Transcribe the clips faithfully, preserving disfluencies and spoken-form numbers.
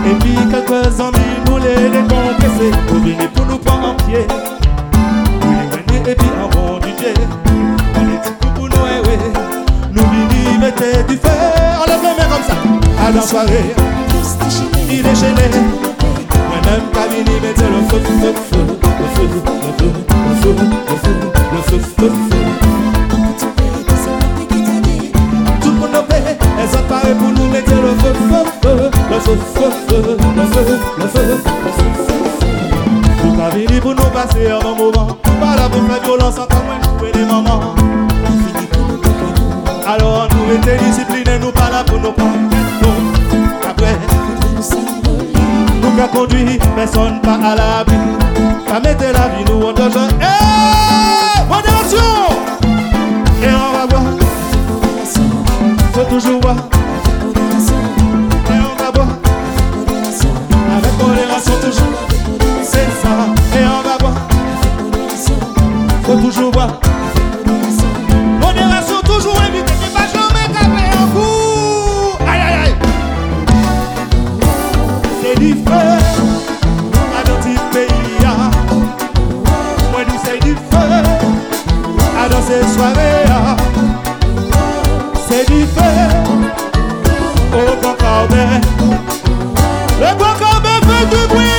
Et puis quelques amis nous les décompresser. Vous venez pour nous prendre en pied. Vous les venez et puis en bon D J. On est tout pour nous, eh oui. Nous venons mettre du feu. On lève les mains comme ça. À la soirée, il est gêné. Moi-même, Camille, mettez le feu, feu, feu, le feu, le feu, le feu, le feu, le feu, le feu. Tout le monde nous paie, elles sont parées pour nous mettre le feu, feu, feu, le feu, feu, feu, le feu, le feu, le feu, feu. Vous Camille, pour nous passer un bon moment. Pas là pour faire violence, encore moins jouer des mamans. Alors nous étions disciplinés, nous pas là pour nous prendre. Après, nous qu'à conduire, personne pas à l'abri. Qu'à mettre la vie, nous on doit jouer. Eh, modération. Et on va boire. Faut toujours boire. Et on va boire. Avec modération toujours. C'est ça. Et on va boire. Faut toujours boire. Modération toujours éviter. Mais pas jamais caper un coup. Aïe aïe aïe. C'est du feu. À dans petit pays. Moi nous c'est du feu. À dans ces soirées. C'est du feu. Au bon carbet. Le bon carbet fait du bruit.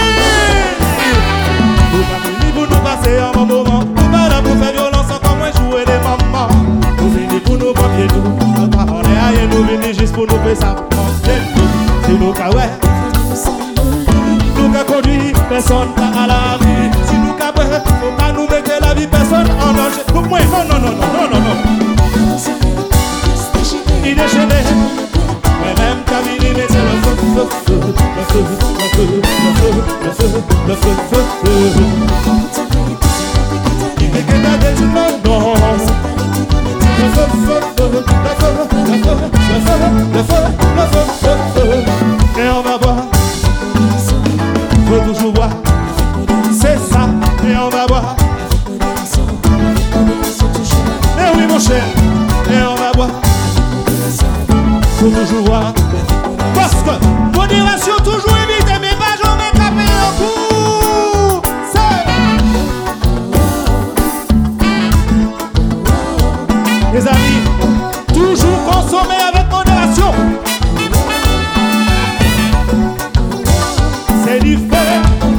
Vous nous passez un bon moment. Vous pas là pour faire violence, encore moins jouer les mamans. Vous venez pour nous papiers nous. Nous pas on est ailleurs, nous venez juste pour nous faire ça. C'est nous qu'à ouais. Nous qu'à conduire, personne pas à la vie. Si nous qu'à ouais, faut pas nous mettre la vie, personne en danger. Pour moi, non, non, non, non, non, non. Il est gêné. Moi-même, Camille, mettez le feu, feu, feu, le feu, le feu, le feu, le feu, le feu, feu, feu. Il fait que t'as des non, non. Le feu, feu, feu, le feu, le feu, le feu, le feu, le feu, feu, feu. Et on va boire. Faut toujours boire. C'est ça. Et on va boire. Eh oui, mon cher. Et on va boire. Faut toujours boire. Parce que modération toujours éviter, mais pas jamais taper un coup. C'est les amis, toujours consommer avec modération. C'est du feu.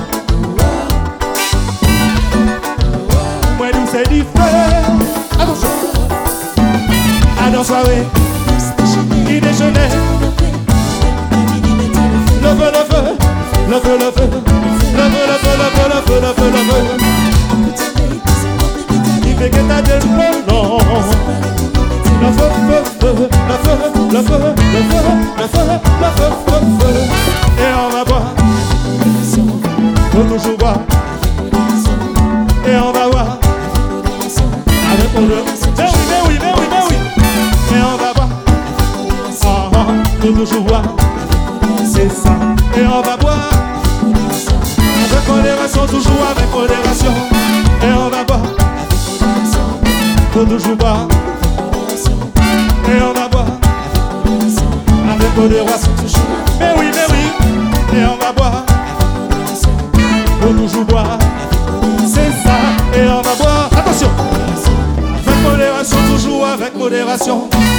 Moi nous c'est du feu. Attention. À dans soirée. Il déjeunait. Le feu, le feu, le feu, le feu, le feu, le feu, le feu, le feu, le feu, le feu. Il fait que t'as des non, non. Le feu, feu, feu, le feu, le feu, le feu, le feu, le feu, feu, feu. Et on va boire. Faut toujours boire. Et on va boire. Avec mon jeu. Mais oui, mais oui, mais oui, mais oui. Et on va boire. Faut toujours boire, c'est ça. Et on va boire avec modération, toujours avec modération. Et on va boire. Faut toujours boire. Et on va boire avec modération, toujours. Mais oui, mais oui. Et on va boire. Faut toujours boire, c'est ça. Et on va boire. Attention. Avec modération, toujours avec modération.